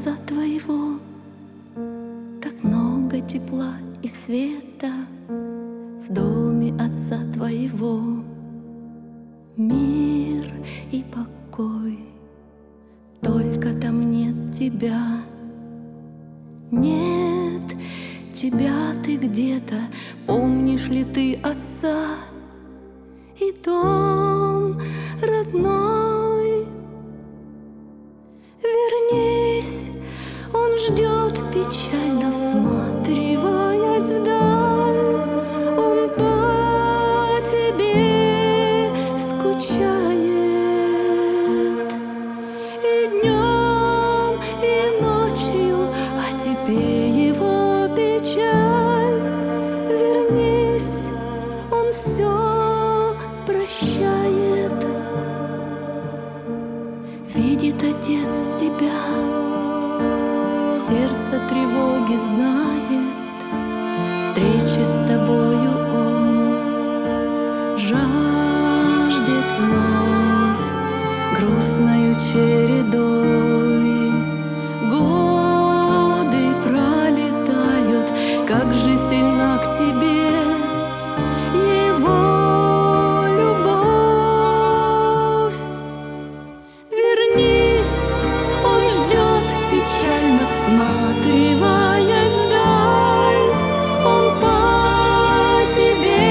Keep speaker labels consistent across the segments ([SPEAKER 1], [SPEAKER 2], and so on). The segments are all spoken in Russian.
[SPEAKER 1] отца твоего так много тепла и света в доме отца твоего. Мир и покой, только там нет тебя. Нет тебя, ты где-то, помнишь ли ты отца и дом родной? Вернись, он ждет, печально всматриваясь вдаль. Он по тебе скучает и днем, и ночью, а тебе его печаль. Вернись, он все прощает. Видит отец тебя, сердце тревоги знает, встречи с тобою он жаждет вновь грустною чередой. Годы пролетают, как же сильна к тебе его любовь. Вернись, он ждет, печально всматриваясь вдаль. Он по тебе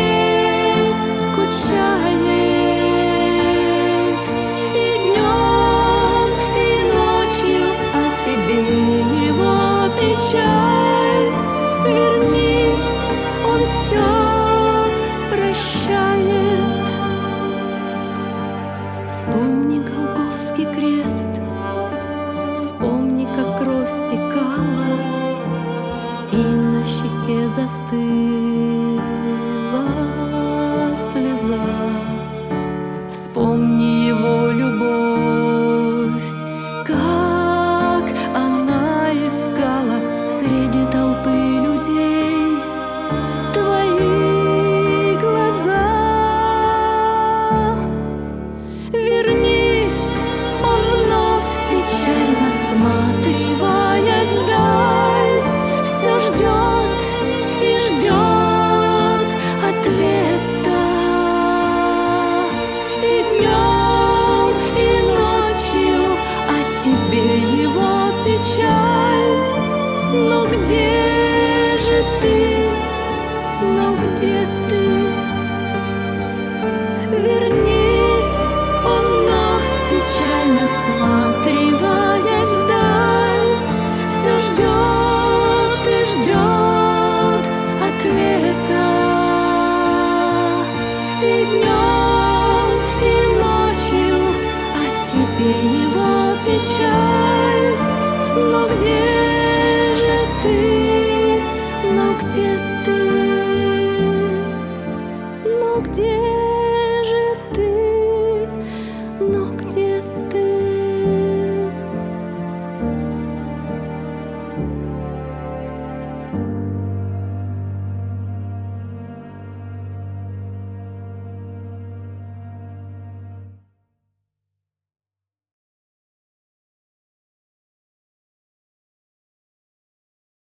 [SPEAKER 1] скучает и днем, и ночью, а тебе его печаль. Вернись, он все прощает. Вспомни Голгофский крест, вспомни, как кровь стекала и на щеке застыла